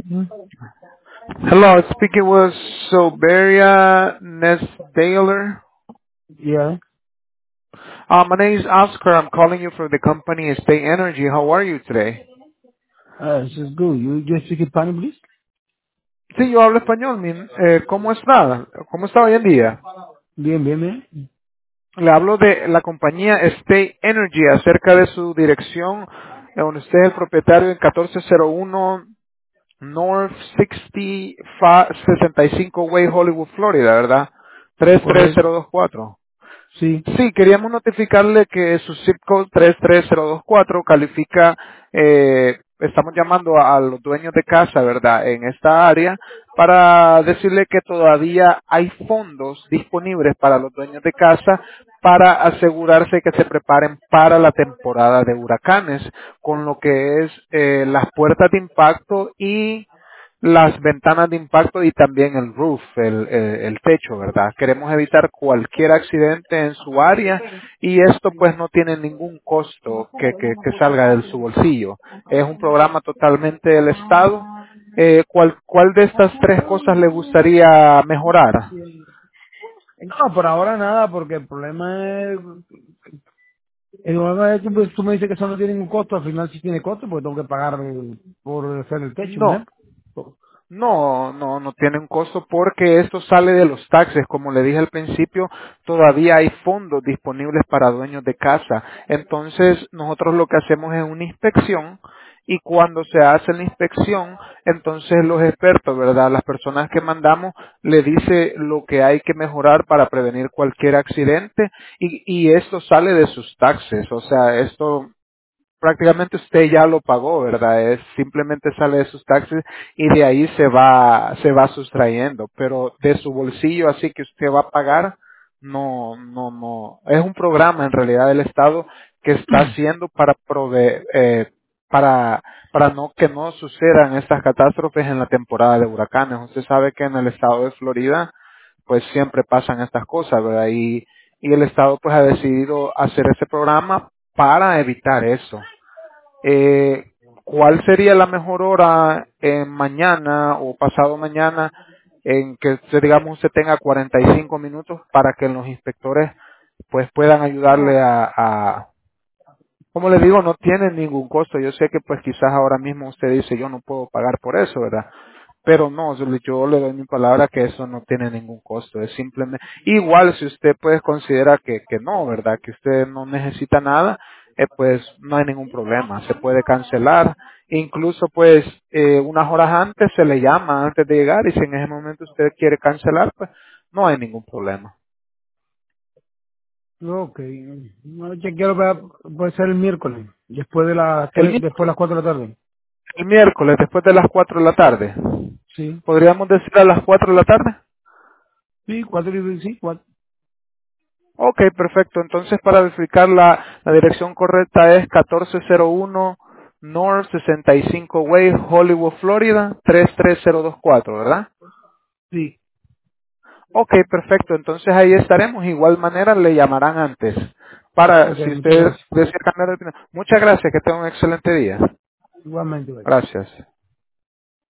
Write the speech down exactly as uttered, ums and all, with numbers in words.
Mm. Hello, speaking with Soberia Nesdaler. Yeah. Uh, my name is Oscar. I'm calling you from the company State Energy. How are you today? Uh, this is good. You just speak Spanish, please? Sí, yo hablo español. min- Eh, ¿Cómo está? ¿Cómo está hoy en día? Bien, bien, bien. Le hablo de la compañía State Energy acerca de su dirección, eh, donde usted es el propietario en catorce cero uno North sesenta y cinco Way, Hollywood, Florida, ¿verdad? tres tres Correcto. cero dos cuatro. Sí. Sí, queríamos notificarle que su zip code tres tres cero dos cuatro califica, eh, estamos llamando a los dueños de casa, ¿verdad?, en esta área para decirle que todavía hay fondos disponibles para los dueños de casa para asegurarse que se preparen para la temporada de huracanes, con lo que es eh, las puertas de impacto y las ventanas de impacto y también el roof, el, el, el techo, ¿verdad? Queremos evitar cualquier accidente en su área y esto pues no tiene ningún costo que, que, que salga de su bolsillo. Es un programa totalmente del Estado. Eh, ¿cuál, ¿Cuál de estas tres cosas le gustaría mejorar? No, por ahora nada, porque el problema es... El problema es que pues, tú me dices que eso no tiene ningún costo, al final sí tiene costo, porque tengo que pagar eh, por hacer el techo, un No, ejemplo. No, no, no tiene un costo porque esto sale de los taxes. Como le dije al principio, todavía hay fondos disponibles para dueños de casa. Entonces, nosotros lo que hacemos es una inspección y cuando se hace la inspección, entonces los expertos, ¿verdad? Las personas que mandamos le dice lo que hay que mejorar para prevenir cualquier accidente y, y esto sale de sus taxes. O sea, esto prácticamente usted ya lo pagó, ¿verdad? Es simplemente sale de sus taxes y de ahí se va se va sustrayendo, pero de su bolsillo así que usted va a pagar no no no es un programa en realidad del Estado que está haciendo para proveer eh, para para no que no sucedan estas catástrofes en la temporada de huracanes. Usted sabe que en el estado de Florida pues siempre pasan estas cosas, ¿verdad? Y y el Estado pues ha decidido hacer ese programa para evitar eso. Eh, ¿Cuál sería la mejor hora en mañana o pasado mañana en que usted, digamos, usted tenga cuarenta y cinco minutos para que los inspectores pues puedan ayudarle a, a como le digo, no tiene ningún costo. Yo sé que pues quizás ahora mismo usted dice yo no puedo pagar por eso, ¿verdad? Pero no, yo le yo le doy mi palabra que eso no tiene ningún costo. Es simplemente, igual si usted pues considera que, que no, ¿verdad? Que usted no necesita nada, eh, pues no hay ningún problema. Se puede cancelar. Incluso pues eh, unas horas antes se le llama antes de llegar y si en ese momento usted quiere cancelar, pues no hay ningún problema. Ok. No, chequeo, para- puede ser el miércoles, después de las El, tres, mi- después de las cuatro de la tarde. el miércoles después de las cuatro de la tarde. Sí. ¿Podríamos decir a las cuatro de la tarde? Sí, cuatro y sí, cuatro. Ok, perfecto. Entonces, para verificar la, la dirección correcta es catorce cero uno North sesenta y cinco Way, Hollywood, Florida, tres tres cero dos cuatro, ¿verdad? Sí. Ok, perfecto. Entonces ahí estaremos. Igual manera le llamarán antes. Para, Ok, si muchas usted gracias. desea cambiar de opinión. Muchas gracias. Que tenga un excelente día. Igualmente, bye. Gracias.